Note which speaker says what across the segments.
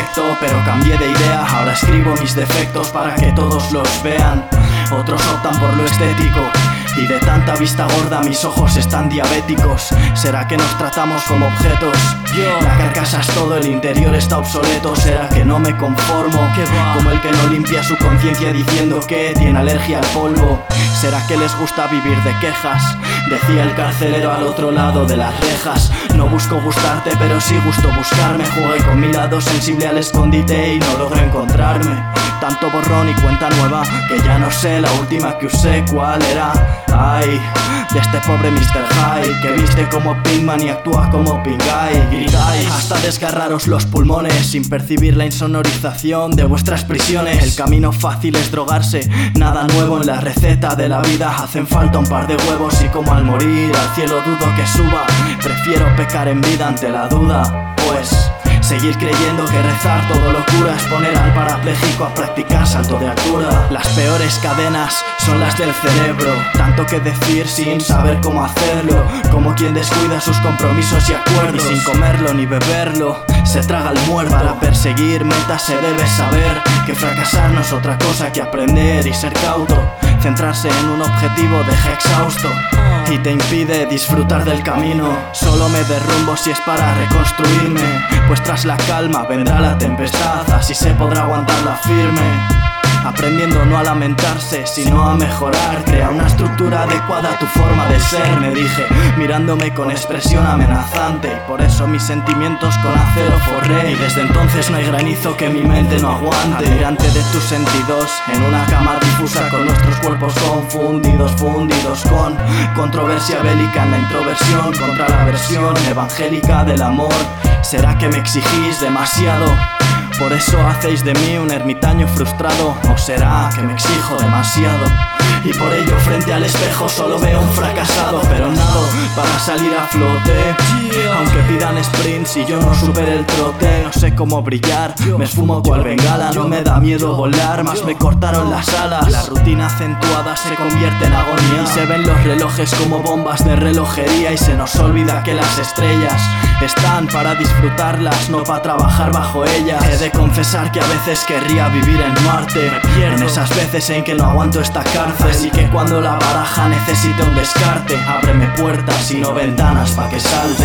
Speaker 1: perfecto, pero cambié de idea. Ahora escribo mis defectos para que todos los vean. Otros optan por lo estético y de tanta vista gorda mis ojos están diabéticos. ¿Será que nos tratamos como objetos? La carcasa es todo, el interior está obsoleto. ¿Será que no me conformo? Como el que no limpia su conciencia diciendo que tiene alergia al polvo. ¿Será que les gusta vivir de quejas? Decía el carcelero al otro lado de las rejas. No busco gustarte, pero sí gusto buscarme. Jugué con mi lado sensible al escondite y no logro encontrarme. Tanto borrón y cuenta nueva que ya no sé la última que usé cuál era. Ay, de este pobre Mr. Hyde que viste como Pinkman y actúa como Pink Guy. Gritáis hasta desgarraros los pulmones sin percibir la insonorización de vuestras prisiones. El camino fácil es drogarse, nada nuevo en la receta de la vida. Hacen falta un par de huevos y como al morir al cielo dudo que suba. Prefiero pecar en vida ante la duda, pues seguir creyendo que rezar todo lo cura es poner al parapléjico a practicar salto de altura. Las peores cadenas son las del cerebro, tanto que decir sin saber cómo hacerlo, como quien descuida sus compromisos y acuerdos. Y sin comerlo ni beberlo, se traga el muerto. Para perseguir metas se debe saber que fracasar no es otra cosa que aprender y ser cauto. Centrarse en un objetivo deja exhausto y te impide disfrutar del camino. Solo me derrumbo si es para reconstruirme, pues tras la calma vendrá la tempestad, así se podrá aguantarla firme. Aprendiendo no a lamentarse, sino a mejorar. Crea una estructura adecuada a tu forma de ser, me dije, mirándome con expresión amenazante. Y por eso mis sentimientos con acero forré. Y desde entonces no hay granizo que mi mente no aguante. Admirante de tus sentidos, en una cama difusa con nuestros cuerpos confundidos, fundidos con controversia bélica en la introversión contra la versión evangélica del amor. ¿Será que me exigís demasiado? Por eso hacéis de mí un ermitaño frustrado. ¿O será que me exijo demasiado? Y por ello frente al espejo solo veo un fracasado, pero nado para salir a flote. Aunque pidan sprints y yo no supere el trote. No sé cómo brillar, me esfumo cual bengala. No me da miedo volar, más me cortaron las alas. La rutina acentuada se convierte en agonía y se ven los relojes como bombas de relojería. Y se nos olvida que las estrellas están para disfrutarlas, no para trabajar bajo ellas. He de confesar que a veces querría vivir en Marte, en esas veces en que no aguanto esta cárcel. Así que cuando la baraja necesite un descarte, ábreme puertas y no ventanas pa' que salte.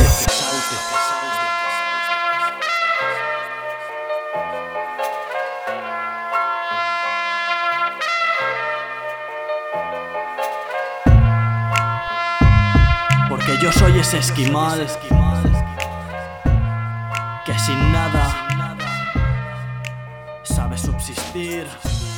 Speaker 1: Porque yo soy ese esquimal que sin nada sabe subsistir.